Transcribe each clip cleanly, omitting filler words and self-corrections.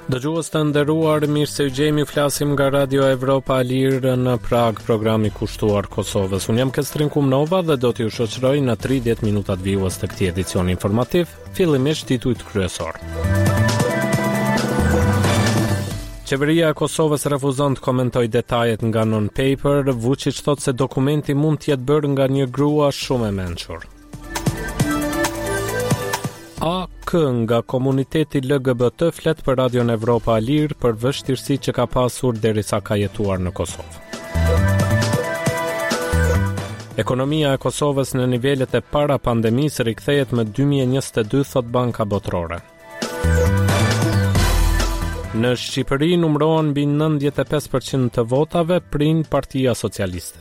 Dëgjues të nderuar, mirë se u gjejmë, flasim nga Radio Evropa e Lirë në Prag, programi kushtuar Kosovës. Unë jam Kestrin Kumnova dhe do t'ju shoqëroj në 30 minutat vijues të këtij edicioni informativ, fillimisht titujt kryesor. Qeveria e Kosovës refuzon të komentojë detajet nga non-paper. Vučić thotë se dokumenti mund të jetë bërë nga një grua shumë e mençur. AK nga komuniteti LGBT flet për Radion Evropa e Lirë për vështirësitë që ka pasur derisa ka jetuar në Kosovë. Ekonomia e Kosovës në nivelet e para pandemisë rikthehet më 2022, thot Banka Botërore. Në Shqipëri numërohen mbi 95% të votave prin Partia Socialiste.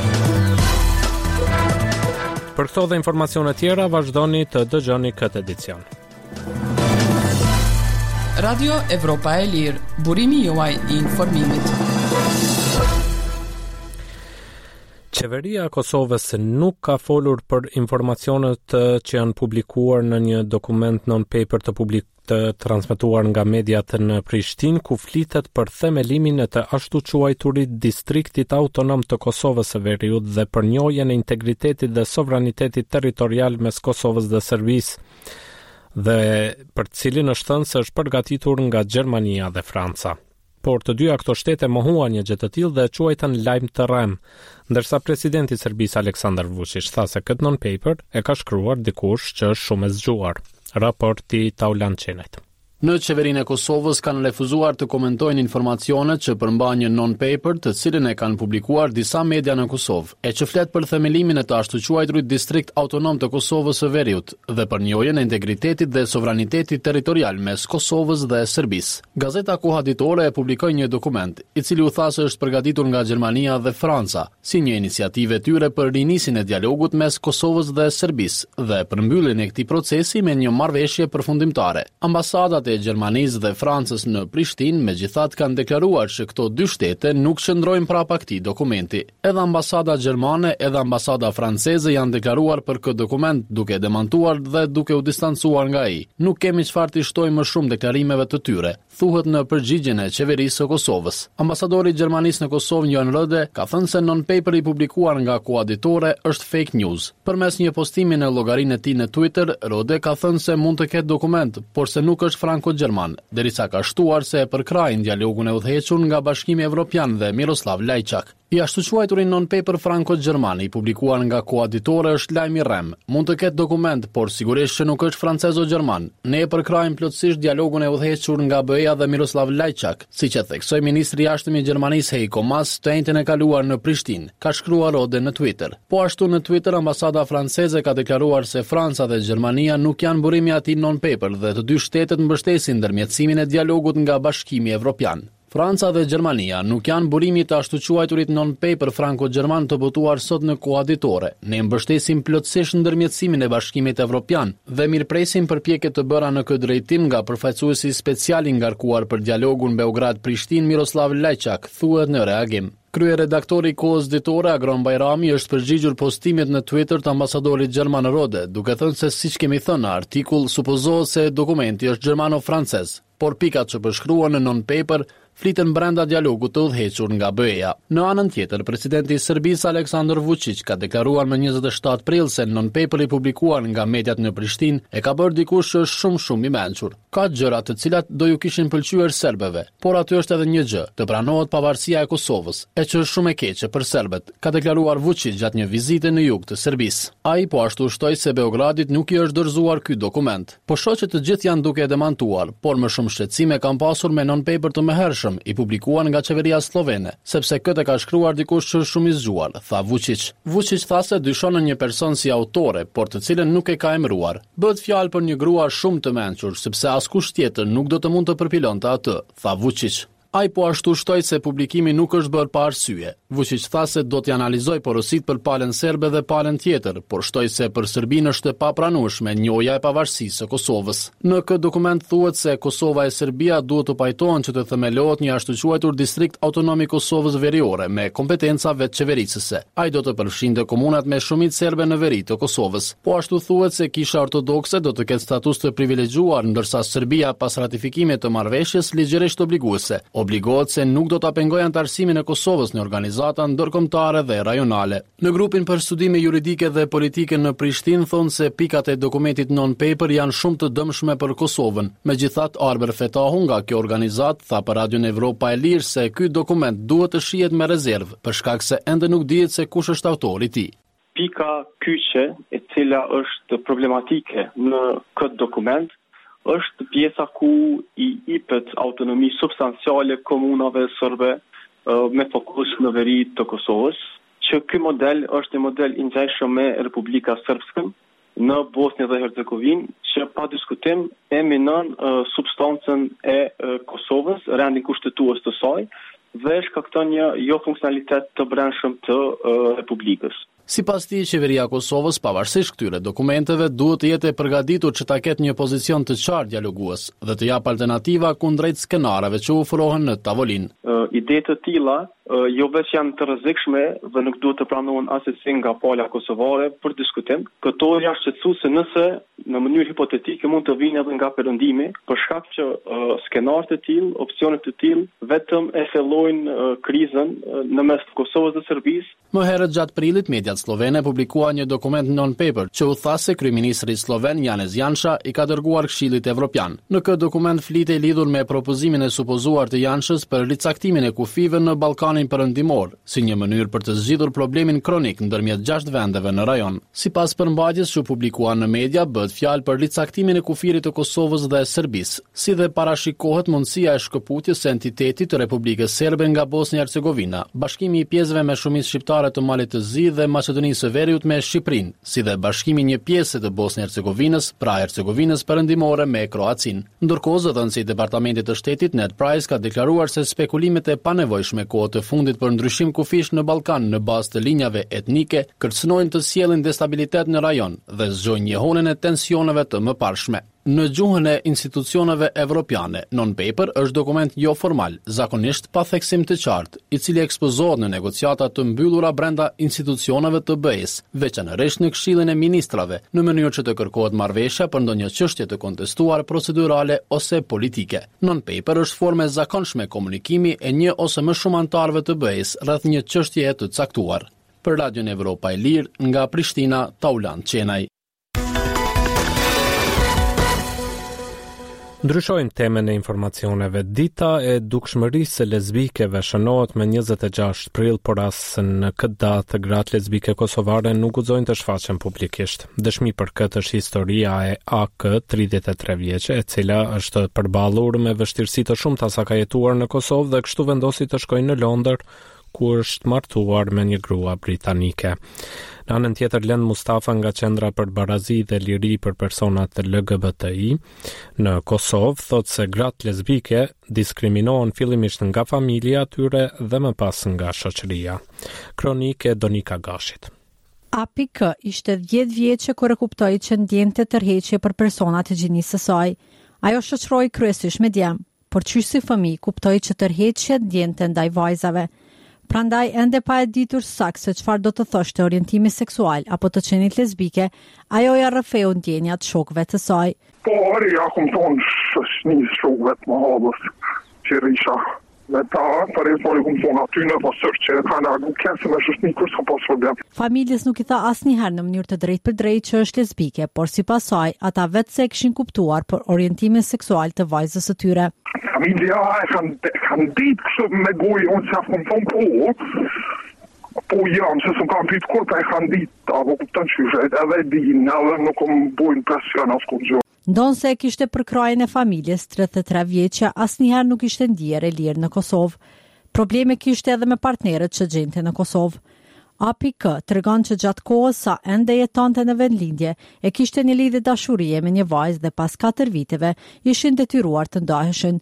Për këto dhe informacione tjera, vazhdoni të dëgjoni këtë edicion. Radio Evropa e Lirë, burimi juaj I informimit. Qeveria e Kosovës nuk ka folur për informacionet që janë publikuar në një dokument non-paper të transmetuar nga mediat në Prishtinë, ku flitet për themelimin e të ashtu quajturit distriktit autonom të Kosovës së Veriut dhe për njojën e integritetit dhe sovranitetit territorial mes Kosovës dhe Serbisë, dhe për cilin është thënë se është përgatitur nga Gjermania dhe Franca. Por të dyja këto shtete mohuan një gjë të tillë dhe e quajtën lajm të rrem, ndërsa presidenti I Serbisë Aleksandar Vučić tha se këtë non-paper e ka shkruar dikush që është shumë e zgjuar. Raporti Taulan Çenet. Në qeverinë e Kosovës kanë refuzuar të komentojnë informacionet që përmban një non-paper të cilin e kanë publikuar disa media në Kosovë, e që flet për themelimin e të ashtu quajturit distrikt autonom të Kosovës së Veriut dhe për njojën e integritetit dhe sovranitetit territorial mes Kosovës dhe Serbisë. Gazeta Koha Ditore e publikoi një dokument, I cili u tha se është përgatitur nga Gjermania dhe Franca, si një iniciativë e tyre për rinisin e dialogut mes Kosovës dhe Serbisë dhe për mbylljen e këtij procesi me një marrëveshje përfundimtare. Ambasadat e Gjermanisë dhe Francës në Prishtinë megjithatë kanë deklaruar se këto dy shtete nuk qëndrojnë prapa këtij dokumenti. Edhe ambasada gjermane edhe ambasada franceze janë deklaruar për këtë dokument, duke demantuar dhe duke u distancuar nga ai. Nuk kemi çfarë të shtojmë më shumë deklarimeve të tyre, thuhet në përgjigjen e qeverisë së Kosovës. Ambasadori I Gjermanisë në Kosovë, Jan Rode, ka thënë se non-paperi publikuar nga Koha Ditore është fake news. Përmes një postimi në llogarinë e tij në Twitter, Rode ka thënë se mund të ketë dokument, por se nuk është franko-gjerman, derisa ka shtuar se e përkrajnë dialogun e udhëhequr nga Bashkimi Evropian dhe Miroslav Lajçak. I ashtu quajturi non-paper franko-gjerman I publikuar nga Koha Ditore është lajm I rrem. Mund të ketë dokument, por sigurisht që nuk është francez-gjerman. Ne e përkrajmë plotësisht dialogun e udhëhequr nga BE-ja dhe Miroslav Lajçak, siç e theksoi ministri I jashtëm I Gjermanisë Heiko Maas të njëjtën e kaluar në Prishtinë, ka shkruar Rode në Twitter. Po ashtu në Twitter ambasada franceze ka deklaruar se Franca dhe Gjermania nuk janë burimi I atij non-paper dhe të dy shtetet mbështesin ndërmjetësimin e dialogut nga Bashkimi Evropian. Franca dhe Gjermania nuk janë burimi të ashtu quajturit non-paper franko-gjerman të botuar sot në Koha Ditore. Ne mbështesim plotësisht ndërmjetësimin e Bashkimit Evropian dhe mirëpresim përpjekjet të bëra në këtë drejtim nga përfaqësuesi special I ngarkuar për dialogun Beograd-Prishtinë Miroslav Lajçak, thuhet në reagim. Kryeredaktori I Kohës Ditore Agron Bajrami është përgjigjur postimit në Twitter të ambasadorit gjerman Rode, duke thënë se siç kemi thënë në artikull, supozohet se dokumenti është gjermano-francez, por pikat që përshkruan në non-paper fliten brenda dialogut të udhëhequr nga BE-ja. Në anën tjetër, presidenti I Serbisë Aleksandar Vučić ka deklaruar më 27 prill se non-paperi publikuar nga mediat në Prishtinë e ka bërë dikush që është shumë I mençur. Ka gjëra të cilat do ju kishin pëlqyer serbëve, por aty është edhe një gjë, të pranohet pavarësia e Kosovës, e që është shumë e keqe për serbët, ka deklaruar Vučić gjatë një vizite në jug të Serbisë. Ai po ashtu shtoi se Beogradit nuk I është dorëzuar ky dokument. Po shoqet të gjithë janë duke demantuar, por më shumë shqetësime kanë pasur me non-paper të mëhershëm I publikuar nga qeveria slovene, sepse këtë ka shkruar dikush që është shumë I zgjuar, tha Vučić. Vučić tha se dyshon në një person si autore, por të cilën nuk e ka emëruar. Bëhet fjalë për një grua shumë të mençur, sepse askush tjetër nuk do të mund të përpilonte atë, tha Vučić. Ai po ashtu shtoi se publikimi nuk është bërë pa arsye. Vučić tha se do t'i analizoj porosit për palën serbe dhe palën tjetër, por shtoi se për Serbinë është e papranueshme njohja e pavarësisë së Kosovës. Në këtë dokument thuhet se Kosova e Serbia duhet të pajtohen që të themelohet një ashtu quajtur distrikt autonom i Kosovës veriore me kompetenca vetëqeverisëse. Ai do të përfshinte komunat me shumicë serbe në veri të Kosovës. Po ashtu thuhet se Kisha Ortodokse do të ketë status të privilegjuar, ndërsa Serbia pas ratifikimit të marrëveshjes ligjërisht obliguese. Obligohet se nuk do ta pengojë antarësimin e Kosovës në organizata ndërkombëtare dhe rajonale. Në grupin për studime juridike dhe politike në Prishtinë thonë se pikat e dokumentit non-paper janë shumë të dëmshme për Kosovën. Megjithatë, Arber Fetahu nga kjo organizatë tha për Radion Evropa e Lirë se ky dokument duhet të shihet me rezervë për shkak se ende nuk dihet se kush është autori i tij. Pika kyçe e cila është problematike në këtë dokument është pjesa ku i jepet autonomi substanciale komunave serbe me fokus në veri të Kosovës, që ky model është një model i ngjashëm me Republika Srpske në Bosnjë dhe Hercegovinë, që pa diskutim e minon substancën e Kosovës, rendin kushtetues të saj dhe shkakton një jo funksionalitet të brendshëm të Republikës. Sipas tij, qeveria e Kosovës, pavarësisht këtyre dokumenteve, duhet të jetë e përgatitur që ta ketë një pozicion të qartë dialogues dhe të jap alternativa kundrejt skenareve që ofrohen në tavolinë. Ide të tilla jo vetë janë të rrezikshme dhe nuk duhet të pranohen asesi nga pala kosovare për diskutim. Këto janë shqetësuese nëse në mënyrë hipotetike mund të vinë edhe nga perëndimi, për shkak që skenarët e tillë, opsionet të tillë vetëm e fillojnë krizën në mes të Kosovës dhe Serbisë. Më herët gjatë prillit, mediat slovene publikuan një dokument non-paper që u tha se kryeministri sloven Janez Janša i ka dërguar Këshillit Evropian. Në këtë dokument flitej lidhur me propozimin e supozuar të Janshës për ricaktimin e kufive në Ballkanin perëndimor, si një mënyrë për të zgjidhur problemin kronik ndërmjet 6 vendeve në rajon. Sipas përmbajtjes që publikuan në media, bëhet fjalë për ricaktimin e kufirit të Kosovës dhe Serbisë, si dhe parashikohet mundësia e shkëputjes së entitetit të Republikës Serbe nga Bosnja-Hercegovina, bashkimi i pjesëve me shumicë shqiptare të Malit të Zi dhe Maqedonisë së Veriut me Shqipërinë, si dhe bashkimi një pjesë të Bosnjë-Hercegovinës, pra Hercegovinës perëndimore me Kroacinë. Ndërkohë, zëdhënësi i Departamentit të Shtetit Ned Price ka deklaruar se spekulimet e panevojshme kohë të fundit për ndryshim kufish në Ballkan në bazë të linjave etnike kërcënojnë të sjellin destabilitet në rajon dhe zgjojnë njehonën e tensioneve të mëparshme. Në gjuhën e institucioneve evropiane, non-paper është dokument jo formal, zakonisht pa theksim të qartë, i cili ekspozohet në negociata të mbyllura brenda institucioneve të BE-s, veçanërisht në Këshillin e Ministrave, në mënyrë që të kërkohet marrëveshja për ndonjë çështje të kontestuar procedurale ose politike. Non-paper është formë e zakonshme komunikimi e një ose më shumë anëtarëve të BE-s rreth një çështjeje të caktuar. Për Radion Evropa e Lirë, nga Prishtina, Taulan Qenaj. Ndryshojnë temën e informacioneve. Dita e dukshmërisë së lezbikeve shënohet me 26 prill, por as në këtë datë gratë lezbike kosovare nuk guxojnë të shfaqen publikisht. Dëshmi për këtë është historia e AK, 33 vjeçe, e cila është përballur me vështirësi të shumta sa ka jetuar në Kosovë dhe kështu vendosi të shkojë në Londër, ku është martuar me një grua britanike. Në anën tjetër, Lend Mustafa nga Qendra për Barazi dhe Liri për personat LGBTI në Kosovë thotë se gratë lezbike diskriminohen fillimisht nga familja e tyre dhe më pas nga shoqëria. Kronike Donika Gashit. APK ishte 10 vjeçe kur e kuptoi që ndjente tërheqje për personat e gjinisë së saj. Ajo shoqëroi kryesisht me djem, por qysh si fëmijë kuptoi që tërheqja ndjente ndaj vajzave. Prandaj ende pa e ditur saktë se çfarë do të thoshte orientimi seksual apo të qenit lezbike, ajo ja rrëfeu ndjenjat shokëve të saj. Po, ja kom tonë shësnis shokëve të më habës që risha. Me ta, për e pari kom tonë aty në pasër që e ka në kënë me shësni kërës ka pas problem. Familjes nuk i tha asnjëherë në mënyrë të drejtë për drejtë që është lezbike, por sipas saj, ata vetë se kishin kuptuar për orientimin seksual të vajzës së tyre. Familja e kanë ditë kështë me gojë, unë që kom tonë po jam, se s'm kam pitë kur, pa e kanë ditë, apo kuptan qyshe, edhe din, edhe nuk kom bojnë presion as kur gjë. Ndonë se kishte përkrajën e familjes, 33 vjeçja asnjëherë nuk ishte ndier e lirë në Kosovë. Probleme kishte edhe me partnerët që gjente në Kosovë. APK tregon që gjatë kohës sa ende jetonte në vendlindje, e kishte një lidhje dashurie me një vajzë dhe pas 4 viteve ishin detyruar të ndaheshin.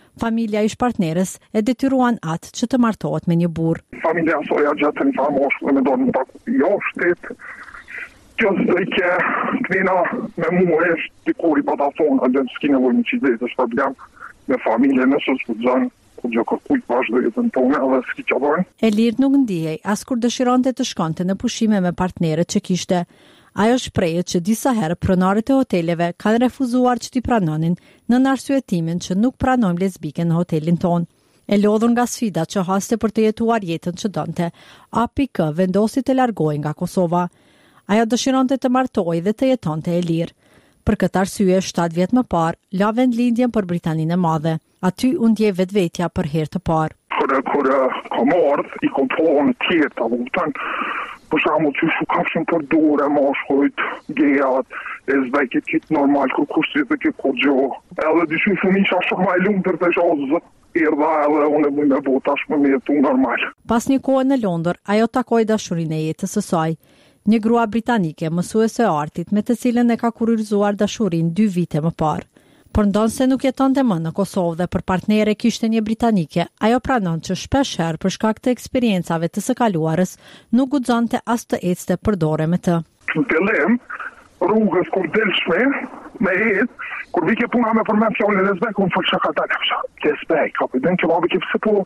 familja ish partneres e detyruan atë që të martohet me një burr. Familja soja gjatë në famoshë me dorë në paku jashtet. Kjo së ke kënina me mu është dikur i patafona, dhe s'ki nevoj një qidet është problem me familje nësë s'ku zanë, ku gjë kërkujt vazhdo jetën tonë edhe s'ki që bërnë. Elir nuk ndihej as kur dëshironte të shkonte në pushime me partnerët që kishte. Ajo shprehet që disa herë pronarët e hoteleve kanë refuzuar që t'i pranonin në arsyetimin që nuk pranojmë lesbike në hotelin tonë. E lodhur nga sfida që haste për të jetuar jetën që donte, APK vendosi të largohej nga Kosova. Ajo dëshironte të martohej dhe të jetonte e lirë. Për këtë arsye, 7 vjet më parë, la vendlindjen për Britaninë e Madhe. Aty u ndjej vetvetja për herë të parë. Kur kam ardhë, i kom thonë tjetë, për shamu që shu kafshin për dore, mashkojt, gejat, e zvejkit kitë normal, kur kushtit dhe kitë kur gjo. Edhe dishu fëmisha shumë e lumë tërë të shazë, erdha edhe unë e bëjmë e bota shme me jetu normal. Pas një kohë në Londër, ajo takoi dashurin e jetës së saj. Një grua britanike mësuese e artit me të cilën e ka kurrizuar dashurin 2 vite më parë. Por ndonë se nuk jetonte më në Kosovë dhe për partnere kishte një britanike, ajo pranon që shpesh herë për shkak të eksperiencave të së kaluarës nuk guxonte as të ecte për dore me të. Në fillim, rrugës kur delshme me jetë, kur vike puna me përmen fjallin e zbek, unë fërë që ka dalë, ke zbek, kapiten që babi ke pëse po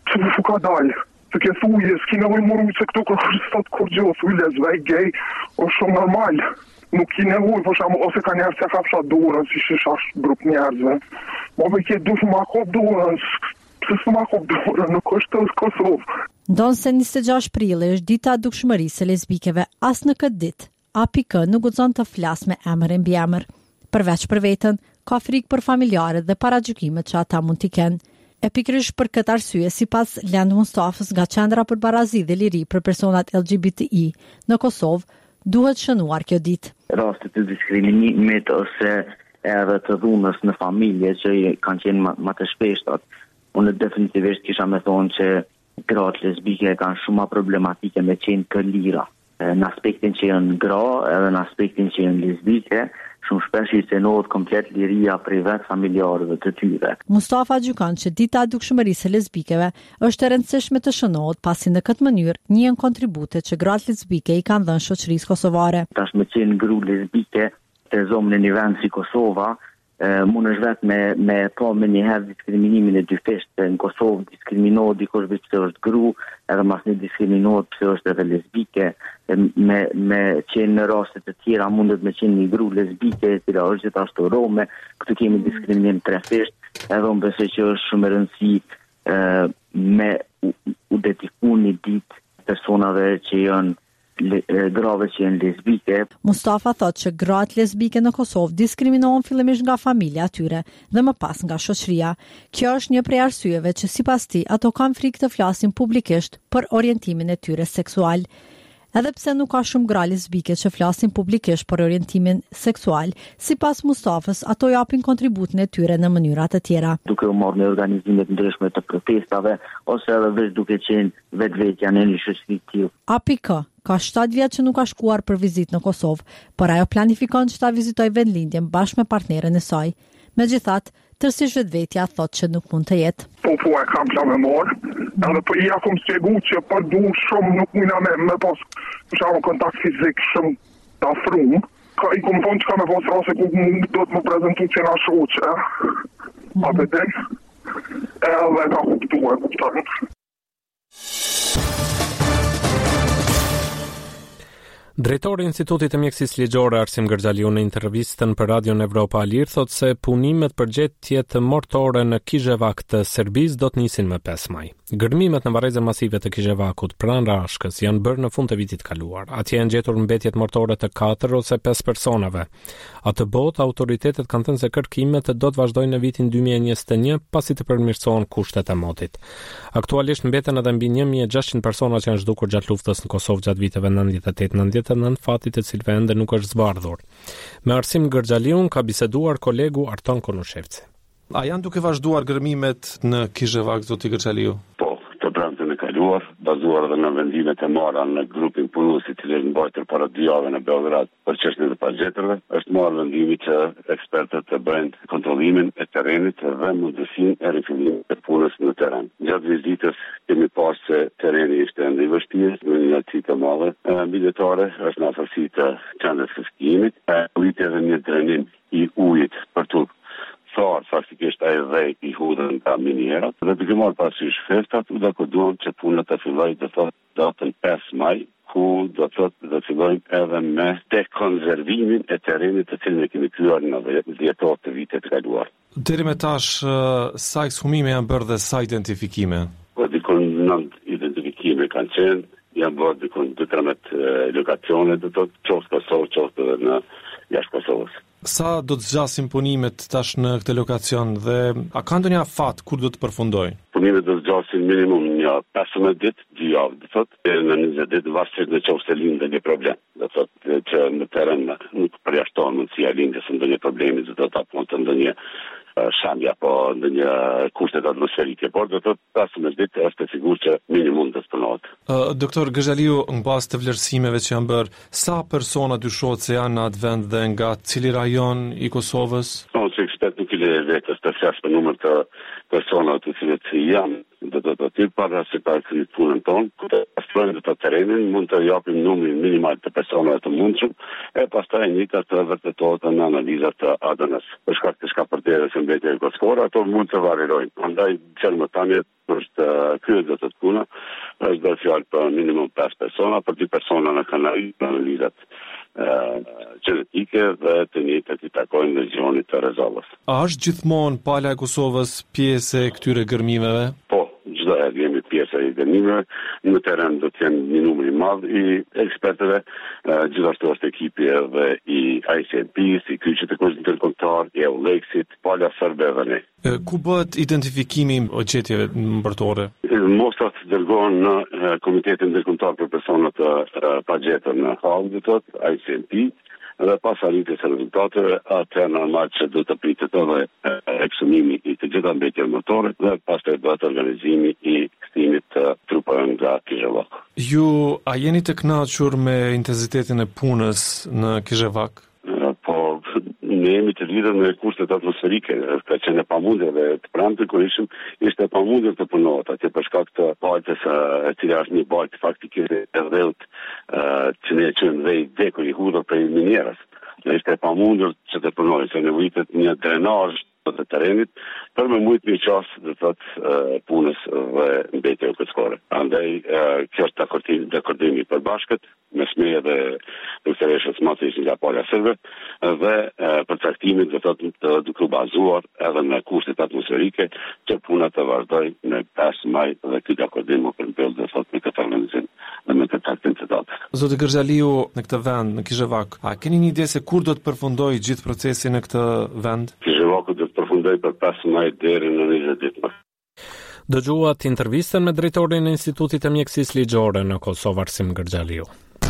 ka dalë. Të ke thuje, s'ki nevoj muru që këtu kërë kur gjo, thuje zbek, gej, o shumë normal. Nuk ki nevoj, për shamu, ose ka njerës që ka fsha dorën, si shishash grup njerëzve. Ma me ke dush ma kop dorën, pëse së ma kop dorën, nuk është të Kosovë. Ndonë se 26 prilli është dita e dukshmërisë së lesbikeve, as në këtë ditë, APK nuk guxon të flas me emër e mbi emër. Përveç për veten, ka frikë për familjarët dhe paragjykimet që ata mund t'i kenë. Pikërisht për këtë arsye, sipas Lend Mustafës nga Qendra për Barazi dhe Liri për personat LGBTI në Kosovë, duhet shënuar kjo ditë. Rastet të diskriminimit ose edhe të dhunës në familje që kanë qenë më të shpeshtat, unë definitivisht kisha me thonë që gratë lesbike kanë shumë problematike me qenë të lira. Në aspektin që janë gra edhe në aspektin që janë lesbike, shumë shpesh i cenohet komplet liria privat familjarëve të tyre. Mustafa gjykon që dita e dukshmërisë së lesbikeve është e rëndësishme të shënohet pasi në këtë mënyrë njihen kontributet që gratë lesbike i kanë dhënë shoqërisë kosovare. Tash me qenë gru lesbike të zonë në një vend si Kosova, mund është vetë me po me njëherë diskriminimin e dyfishtë. Në Kosovë diskriminohet dikush pse është gru, edhe mas një diskriminohet pse është edhe lesbike. Me qenë në rastet të tjera mundet me qenë një gru lesbike, cila është gjithashtu rome, këtu kemi diskriminim trefisht, edhe unë besoj që është shumë e rëndësi me u dediku një ditë personave që janë grave që janë lesbike. Mustafa thot që gratë lesbike në Kosovë diskriminohen fillimisht nga familja atyre dhe më pas nga shoqëria. Kjo është një prej arsyeve që sipas tij ato kanë frikë të flasin publikisht për orientimin e tyre seksual. Edhe pse nuk ka shumë gra lesbike që flasin publikisht për orientimin seksual, sipas Mustafës, ato japin kontributin e tyre në mënyra të tjera. Duke u marrë në organizime të ndryshme të protestave ose edhe vetë duke qenë vetvetja në një shoqëri të tillë. APK ka 7 vjet që nuk ka shkuar për vizitë në Kosovë, por ajo planifikon që ta vizitojë vendlindjen bashkë me partneren e saj. Megjithatë, tërësisht vetvetja thotë që nuk mund të jetë. Po e kam plan me marë, edhe po ja kom shpjegu që për du shumë nuk mujna me pas shamë kontakt fizik shumë të afrum. I kom thonë që ka me pas rase ku mund do të më prezentu që nga shoqe. Apeten, edhe ka kuptarën. Drejtori i Institutit të Mjekësisë Ligjore Arsim Gërxhaliu në intervistën për Radion Evropa Alir thotë se punimet për gjetje mortore në Kizhevak të Serbisë do të nisin më 5 maj. Gërmimet në varrezën masive të Kizhevakut pranë Rashkës janë bërë në fund të vitit kaluar. Atje janë gjetur mbetjet mortore të 4 ose 5 personave. Atë botë autoritetet kanë thënë se kërkimet do të vazhdojnë në vitin 2021 pasi të përmirësohen kushtet e motit. Aktualisht mbeten edhe mbi 1600 persona që janë zhdukur gjatë luftës në Kosovë gjatë viteve 98-99, fatit e cilëve ende nuk është zbardhur. Me Arsim Gërxhaliun ka biseduar kolegu Arton Konushevci. A janë duke vazhduar gërmimet në Kizhevak, zoti Gërxhaliu? Po, të brendën e kaluar shkatruar, bazuar edhe në vendimet e marra në grupin punuesit i cili mbajtur para 2 javë në Beograd për çështjen e pagjetërve, është marrë vendimi që ekspertët të bëjnë kontrollimin e terrenit dhe mundësinë e rifillimit të punës në terren. Gjatë vizitës kemi parë se terreni ishte ende i vështirë, në një altësi të madhe mbijetare, është në afërsi të qendrës së skijimit, pritet edhe një drenim i ujit për tu thar faktikisht ai dhe i hudhën nga minierat dhe duke marrë parasysh festat, u dakoduan që punët të fillojnë të thotë datën 5 maj, ku do të thotë do fillojnë edhe me dekonzervimin e terrenit të cilin e kemi kryer në 10 orë të vitit të kaluar. Deri me tash, sa ekshumime janë bërë dhe sa identifikime? Po dikon 9 identifikime kanë qenë, janë bërë dikon 2-13 lokacione, do të thotë qoftë Kosovë, qoftë edhe në jashtë Kosovës. Sa do të zgjasin punimet tash në këtë lokacion dhe a ka ndonjë afat kur do të përfundojë? Punimet do të zgjasin minimum një 15 ditë, 2 javë, do thotë, në 20 ditë varësisht nëse lindë një problem. Do thotë që në terren nuk përjashton mundësia lindjes së ndonjë problemi, do të apo ndonjë shambja apo ndonjë kushtet atmosferike, por do të thotë 15 ditë është e sigurt që minimum do të punohet. Doktor Gëxhaliu, në bazë të vlerësimeve që janë bërë, sa persona dyshohet se janë në atë vend dhe nga cili rajon i Kosovës? Unë ekspert nuk i le vetës të flas për numër të persona të cilët janë do të thotë para se ta kryejë punën tonë, ku të pastrojmë të terrenin, mund të japim numrin minimal të personave të mundshëm, e pastaj njëta të vërtetohet në analizat të ADN-s. Për shkak të çka përdere se mbetja e Kosovës, ato mund të variojnë. Prandaj çelmëtania është kryer do të puna, është bërë fjalë për minimum 5 persona, për 2 persona në kanal analizat gjenetike dhe të njëjtat i takojnë në zgjonit të Rezovës. A është gjithmonë pala e Kosovës pjesë e këtyre gërmimeve? Po, çdo herë jemi pjesë e gërmimeve. Në terren do të jenë një numër i madh i ekspertëve, gjithashtu është ekipi edhe i ICNP-s, i kryqit të kursit ndërkombëtar, i EULEX-it, pala serbe dhe ne. Ku bëhet identifikimi i objekteve mbartore? Mostrat dërgohen në Komitetin Ndërkombëtar për Personat të Pagjetur në Hagë, do thotë ICNP, dhe pas arritjes së rezultateve, atë normal që do të pritet edhe ekshumimi i të gjitha mbetjeve motore dhe pastaj bëhet organizimi i kthimit të trupave nga Kizhevak. Ju a jeni të kënaqur me intensitetin e punës në Kizhevak? Po, ne jemi të lidhur me kushtet atmosferike, ka qenë e pamundur dhe të premte kur ishim, ishte e pamundur të punohet atje për shkak të baltës e cila është një baltë faktikisht e dhëut që ne quajmë dhe i dekur i hudhur prej minieras. Ishte e pamundur që të punohej, se nevojitet një drenazh të terrenit për me mujt një qasë dhe thotë punës dhe mbetjeve këtësore. Andaj, kjo është dakordimi i përbashkët, me SME dhe Doktoreshës Macic nga pala serbe dhe përcaktimin dhe thotë të duke bazuar edhe në kushtet atmosferike që puna të vazhdojë në 5 maj dhe ky akordim u përmbell dhe thotë me këtë organizim dhe me këtë caktim të datës. Zoti Gëxhaliu, në këtë vend, në Kizhevak, a keni një ide se kur do të përfundojë gjithë procesi në këtë vend? Kizhevaku do të përfundojë për 5 maj deri në 20 ditë. Dëgjuat intervistën me drejtorin e Institutit të Mjekësisë Ligjore në Kosovë, Arsim Gëxhaliu.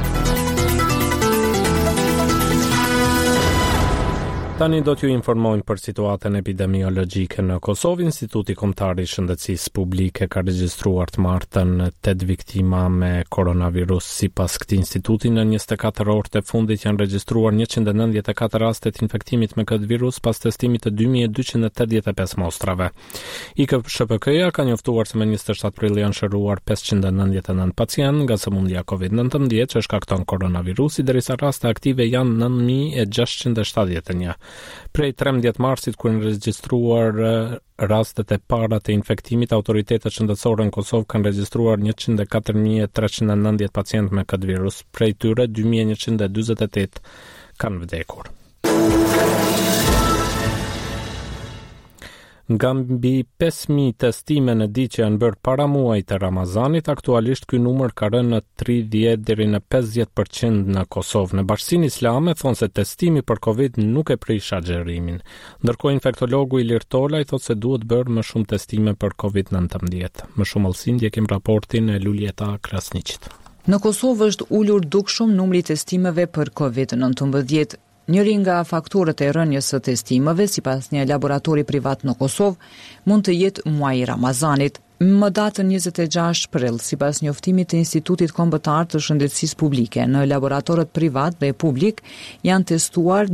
Tani do t'ju informojmë për situatën epidemiologjike në Kosovë. Instituti Kombëtar i Shëndetësisë Publike ka regjistruar të martën 8 viktima me koronavirus. Sipas këtij instituti, në 24 orët e fundit janë regjistruar 194 raste të infektimit me këtë virus pas testimit të 2285 mostrave. IKSHPK-ja ka njoftuar se me 27 prill janë shëruar 599 pacient nga sëmundja COVID-19 që shkakton koronavirusi, derisa raste aktive janë 9671. Prej 13 marsit, kur në regjistruar rastet e para të infektimit, autoritetet shëndetësore në Kosovë kanë regjistruar 104.390 pacient me këtë virus. Prej tyre 2148 kanë vdekur. Nga mbi 5.000 testime në ditë që janë bërë para muajit të Ramazanit, aktualisht ky numër ka rënë në 30 deri në 50% në Kosovë. Në Bashkinë Islame thonë se testimi për Covid nuk e prish agjerimin. Ndërkohë infektologu Ilir Tolaj thotë se duhet bërë më shumë testime për Covid-19. Më shumë allësi ndjekim raportin e Luljeta Krasniqit. Në Kosovë është ulur dukshëm numri testimeve për Covid-19. Njëri nga faktorët e rënjes së testimeve, sipas një laboratori privat në Kosovë, mund të jetë muaji i Ramazanit. Më datën 26 prill, sipas njoftimit të Institutit Kombëtar të Shëndetësisë Publike, në laboratorët privat dhe publik janë testuar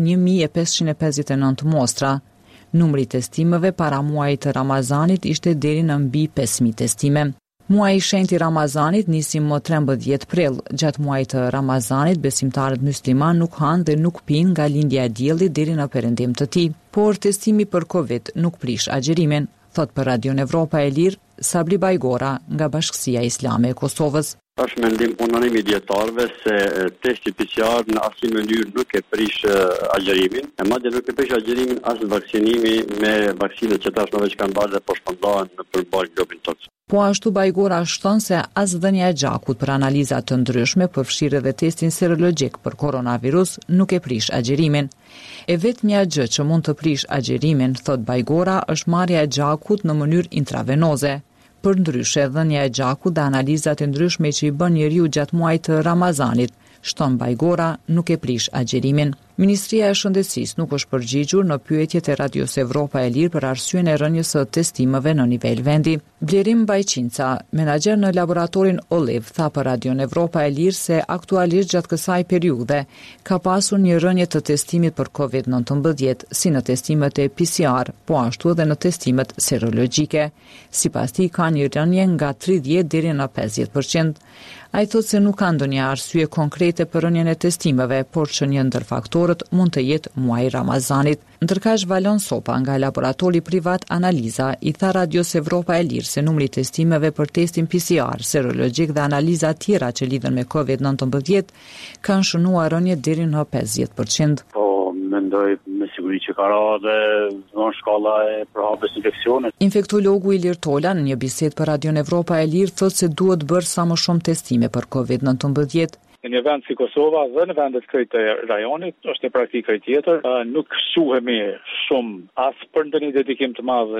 1559 mostra. Numri i testimeve para muajit të Ramazanit ishte deri në mbi 5000 testime. Muaji i shenjtë i Ramazanit nisi më 13 prill. Gjatë muajit të Ramazanit, besimtarët musliman nuk hanë dhe nuk pinë nga lindja e diellit deri në perëndim të tij, por testimi për Covid nuk prish agjërimin, thot për Radion Evropa e Lirë Sabri Bajgora nga Bashkësia Islame e Kosovës. Është mendim unanimi i dietarëve se testi PCR në asnjë mënyrë nuk e prish agjërimin, e madje nuk e prish agjërimin as vaksinimi me vaksinat që tashmë veç kanë bërë dhe po shpërndahen në përballë globin tonë. Po ashtu Bajgora shton se as dhënia e gjakut për analiza të ndryshme, përfshirë edhe testin serologjik për koronavirus, nuk e prish agjërimin. E vetmja gjë që mund të prish agjërimin, thot Bajgora, është marrja e gjakut në mënyrë intravenoze. Për ndryshe, dhënia e gjakut dhe analizat e ndryshme që i bën njeriu gjatë muajit të Ramazanit, shton Bajgora, nuk e prish agjërimin. Ministria e Shëndetësisë nuk është përgjigjur në pyetjet e Radios Evropa e Lirë për arsyen e rënies së testimeve në nivel vendi. Blerim Bajçinca, menaxher në laboratorin Oliv, tha për Radion Evropa e Lirë se aktualisht gjatë kësaj periudhe ka pasur një rënje të testimit për COVID-19, si në testimet e PCR, po ashtu edhe në testimet serologjike. Sipas tij ka një rënje nga 30 deri në 50%. Ai thotë se nuk ka ndonjë arsye konkrete për rënjen e testimeve, por që një ndër faktorët mund të jetë muaji i Ramazanit. Ndërkaq Valon Sopa nga laboratori privat Analiza i tha Radios Evropa e Lirë se numri i testimeve për testin PCR, serologjik dhe analiza tjera që lidhen me COVID-19 kanë shënuar rënje deri në 50%. Mendoj me siguri që ka dhe në shkalla e përhapjes infeksionet. Infektologu Ilir Tola në një bisedë për Radion Evropa e Lirë thotë se duhet bërë sa më shumë testime për COVID-19. Në një vend si Kosova dhe në vendet krejt të rajonit është një praktikë e tjetër, nuk shuhemi shumë as për ndonjë dedikim të madh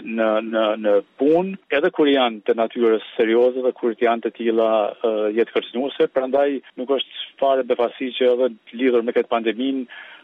në punë, edhe kur janë të natyrës serioze dhe kur janë të tilla jetë kërcënuese, prandaj nuk është fare befasi që edhe lidhur me këtë pandeminë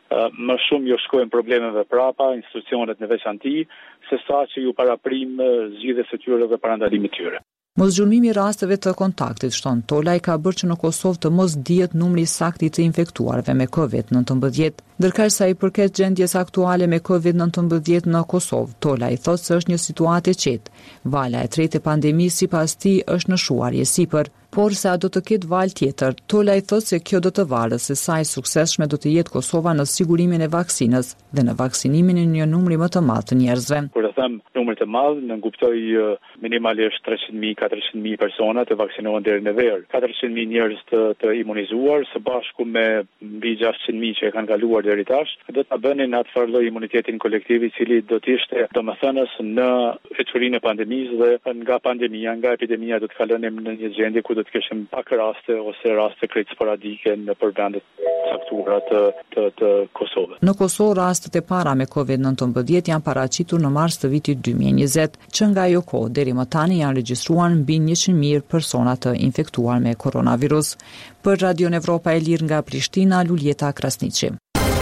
më shumë ju shkojnë problemeve prapa, institucionet në veçanti, se sa që ju paraprim zgjidhjes së tyre dhe parandalimit tyre. Mosgjurmimi i rasteve të kontaktit, shton Tolaj, ka bërë që në Kosovë të mos dihet numri saktë i të infektuarve me COVID-19. Ndërkaq sa i përket gjendjes aktuale me COVID-19 në Kosovë, Tolaj thotë se është një situatë e qetë. Vala e tretë e pandemisë sipas tij është në shuarje sipër. Por sa do të ketë val tjetër, Tolaj thotë se kjo do të varet se sa i suksesshme do të jetë Kosova në sigurimin e vaksinës dhe në vaksinimin e një numri më të madh të njerëzve. Kur të them numër të madh, ne kuptoj minimalisht 300.000, 400.000 persona të vaksinohen deri në verë. 400.000 njerëz të imunizuar së bashku me mbi 600.000 që e kanë kaluar deri tash, do ta bënin atë farë lloj imunitetin kolektiv i cili do të ishte domethënës në feçurinë e pandemisë dhe nga pandemia, nga epidemia do të kalonim në një gjendje ku të kishim pak raste ose raste krejt sporadike në përvendet caktuara të Kosovës. Në Kosovë rastet e para me COVID-19 janë paraqitur në mars të vitit 2020, që nga ajo kohë deri më tani janë regjistruar mbi 100.000 persona të infektuar me koronavirus. Për Radion Evropa e Lirë nga Prishtina, Luljeta Krasniqi.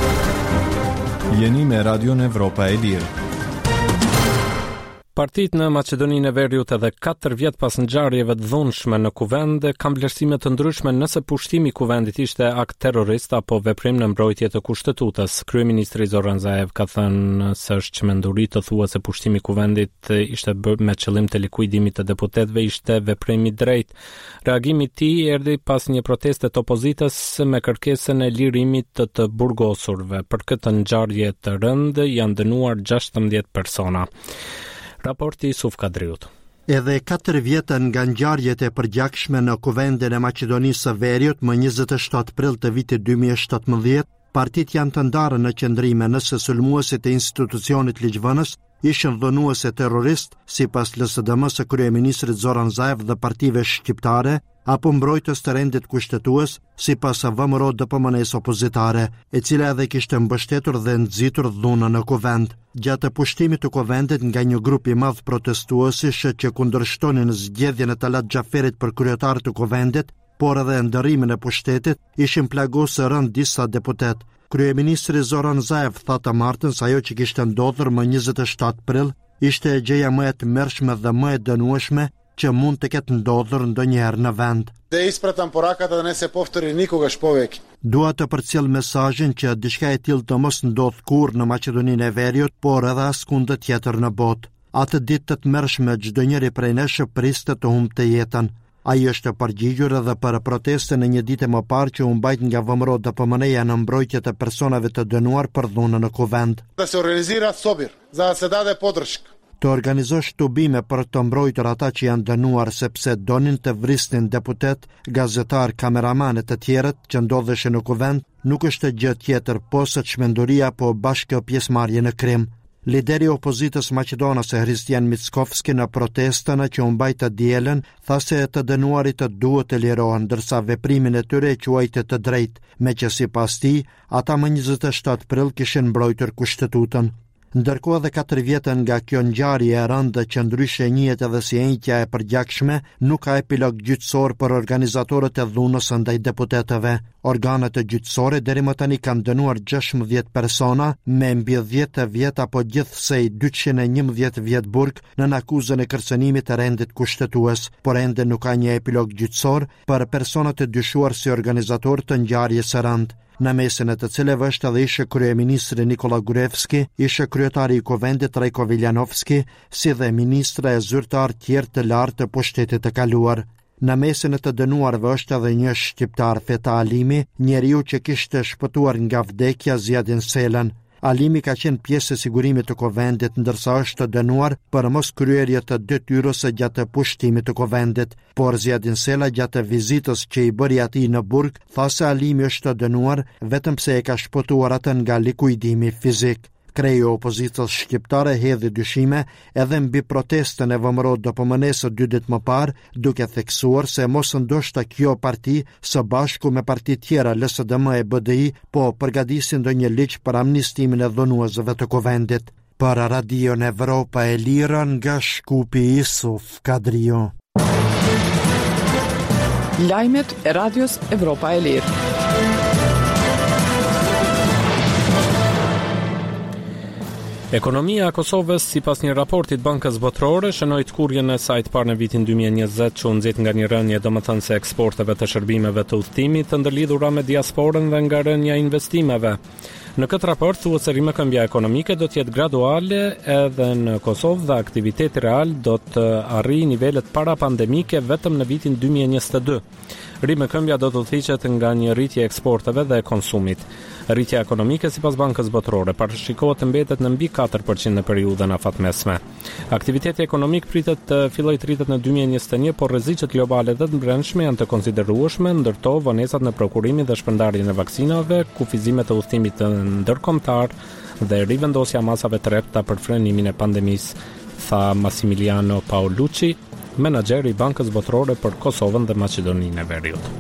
Jeni me Radion Evropa e Lirë. Partitë në Maqedoninë e Veriut edhe 4 vjet pas ngjarjeve të dhunshme në kuvend kanë vlerësime të ndryshme nëse pushtimi i kuvendit ishte akt terrorist apo veprim në mbrojtje të kushtetutas. Kryeministri Zoran Zaev ka thënë se është çmenduri të thuhet se pushtimi i kuvendit ishte bërë me qëllim të likuidimit të deputetëve ishte veprim i drejtë. Reagimi i tij erdhi pas një proteste të opozitës me kërkesën e lirimit të burgosurve. Për këtë ngjarje të rëndë janë dënuar 16 persona. Raporti Suf Kadriut. Edhe 4 vjet nga ngjarjet e përgjakshme në kuvendin e Maqedonisë së Veriut më 27 prill të vitit 2017, partitë janë të ndarë në qëndrime nëse sulmuesit e institucionit ligjvënës ishin dhënuese terrorist sipas LSDM-së kryeministrit Zoran Zaev dhe partive shqiptare, apo mbrojtës të rendit kushtetues sipas VMRO DPM-s opozitare, e cila edhe kishte mbështetur dhe nxitur dhunën në kuvend. Gjatë pushtimit të kuvendit nga një grup i madh protestuesish që kundërshtonin zgjedhjen e Talat Xhaferit për kryetar të kuvendit, por edhe ndërrimin e pushtetit, ishin plagosur rënd disa deputet. Kryeministri Zoran Zaev tha të martën se ajo që kishte ndodhur më 27 prill ishte gjëja më e tmerrshme dhe më e dënueshme që mund të ketë ndodhur ndonjëherë në vend. Dhe ispratan porakata dhe nëse poftëri nikogash povek. Dua të përcjell mesazhin që diçka e tillë të mos ndodh kurrë në Maqedoninë e Veriut, por edhe askund tjetër në botë. Atë ditë të tmerrshme çdo njeri prej nesh priste të humbte jetën. Ai është përgjigjur edhe për protestën e një dite më parë që u mbajt nga VMRO DPMN-ja në mbrojtje të personave të dënuar për dhunën në Kuvend. Da se organizira sobir, za se dade podrshk. Të organizosh tubime për të mbrojtur ata që janë dënuar sepse donin të vrisnin deputet, gazetar, kameraman e të tjerët që ndodheshin në Kuvend, nuk është gjë tjetër posa çmenduria apo bashkë pjesëmarrje në krim. Lideri i opozitës maqedonase Hristijan Mickovski në protestën që u mbajt të dielën tha se të dënuarit duhet të lirohen, ndërsa veprimin e tyre e quajti të drejtë, meqenëse sipas tij ata më 27 prill kishin mbrojtur kushtetutën. Ndërkohë edhe 4 vjetën nga kjo ngjarje e rëndë që ndryshe njihet edhe si enjtja e përgjakshme, nuk ka epilog gjyqësor për organizatorët e dhunës ndaj deputetëve. Organet e gjyqësore deri më tani kanë dënuar 16 persona me mbi 10 vjet apo gjithsej 211 vjet burg në akuzën e kërcënimit të rendit kushtetues, por ende nuk ka një epilog gjyqësor për personat e dyshuar si organizator të ngjarjes së rëndë. Në mesin e të cilëve është edhe ishe kryeministri Nikola Gruevski, ishe kryetari i Kuvendit Rajko Viljanovski, si dhe ministra e zyrtar tjerë të lartë të pushtetit të kaluar. Në mesin e të dënuarve është edhe një shqiptar, Feta Alimi, njeriu që kishte shpëtuar nga vdekja Zjadin Selen. Alimi ka qenë pjesë e sigurimit të Kuvendit, ndërsa është dënuar për mos kryerje të detyrës gjatë pushtimit të Kuvendit, por Zjadin Sela gjatë vizitës që i bëri atij në burg, tha se Alimi është dënuar vetëm pse e ka shpëtuar atë nga likuidimi fizik. Kreji i opozitës shqiptare hedhi dyshime edhe mbi protestën e VMRO DPMN-s 2 ditë më parë, duke theksuar se mos ndoshta kjo parti së bashku me parti tjera LSDM e BDI po përgatisin ndonjë ligj për amnistimin e dhunuesve të Kuvendit. Për Radion Evropa e Lirë nga Shkupi Isuf Kadrio. Lajmet e Radios Evropa e Lirë. Ekonomia e Kosovës, sipas një raporti të Bankës Botërore, shënoi kurrjen e saj të parë në vitin 2020 që u nxit nga një rënje domethënëse eksporteve të shërbimeve të udhëtimit të ndërlidhura me diasporën dhe nga rënja e investimeve. Në këtë raport thuhet se rikëmbja ekonomike do të jetë graduale edhe në Kosovë dhe aktiviteti real do të arrijë nivelet parapandemike vetëm në vitin 2022. Rikëmbja do të udhëhiqet nga një rritje e eksporteve dhe e konsumit. Rritja ekonomike sipas Bankës Botërore parashikohet të mbetet në mbi 4% në periudhën afatmesme. Aktiviteti ekonomik pritet të fillojë të rritet në 2021, por rreziqet globale dhe të brendshme janë të konsiderueshme, ndërto vonesat në prokurimin dhe shpërndarjen e vaksinave, kufizimet e udhëtimit të ndërkombëtar dhe rivendosja masave të repta për frenimin e pandemisë, tha Massimiliano Paolucci, menaxheri i Bankës Botërore për Kosovën dhe Maqedoninë e Veriut.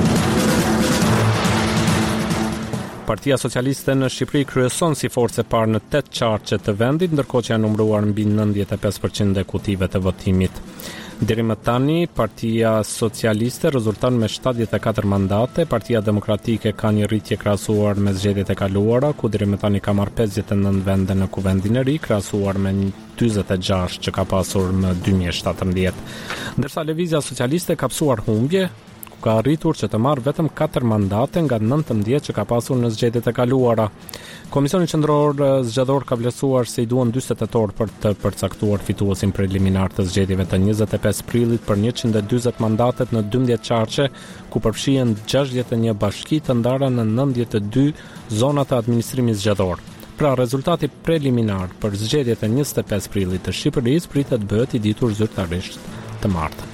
Partia Socialiste në Shqipëri kryeson si forcë e parë në 8 qarqe të vendit, ndërkohë që janë numëruar mbi 95% e kutive të votimit. Deri më tani, Partia Socialiste rezulton me 74 mandate, Partia Demokratike ka një rritje krahasuar me zgjedhjet e kaluara, ku deri më tani ka marrë 59 vende në Kuvendin e Ri, krahasuar me 46 që ka pasur në 2017. Ndërsa Lëvizja Socialiste ka psuar humbje, ka arritur që të marrë vetëm 4 mandate nga 19 që ka pasur në zgjedhjet e kaluara. Komisioni Qendror Zgjedhor ka vlerësuar se i duan 48 orë për të përcaktuar fituesin preliminar të zgjedhjeve të 25 prillit për 140 mandatet në 12 qarqe, ku përfshihen 61 bashki të ndara në 92 zona të administrimit zgjedhor. Pra, rezultati preliminar për zgjedhjet e 25 prillit të Shqipërisë pritet bëhet i ditur zyrtarisht të martën.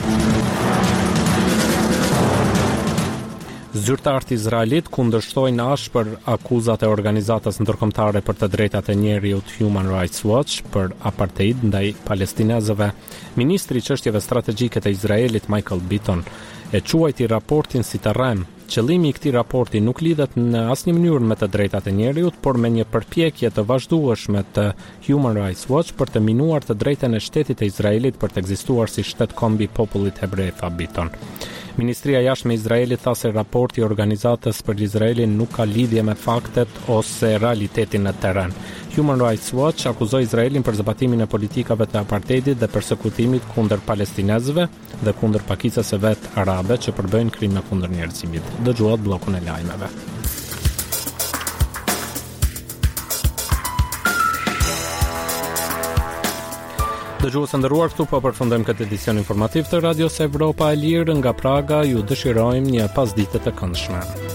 Zyrtarët izraelit kundërshtojnë ashpër akuzat e organizatës ndërkombëtare për të drejtat e njerëzit Human Rights Watch për apartheid ndaj palestinezëve. Ministri i çështjeve strategjike të Izraelit Michael Bitton e quajti raportin si të rrem. Qëllimi i këtij raporti nuk lidhet në asnjë mënyrë me të drejtat e njerëzit, por me një përpjekje të vazhdueshme të Human Rights Watch për të minuar të drejtën e shtetit të Izraelit për të ekzistuar si shtet kombi popullit hebrej, tha Bitton. Ministria e Jashtme e Izraelit tha se raporti i organizatës për Izraelin nuk ka lidhje me faktet ose realitetin në terren. Human Rights Watch akuzoi Izraelin për zbatimin e politikave të apartheidit dhe përsekutimit kundër palestinezëve dhe kundër pakicëve vet arabe që përbëjnë krime kundër njerëzimit. Dëgjuat bllokun e lajmeve. Dëgjues të nderuar, këtu po përfundojmë këtë edicion informativ të Radios Evropa e Lirë nga Praga. Ju dëshirojmë një pasdite të këndshme.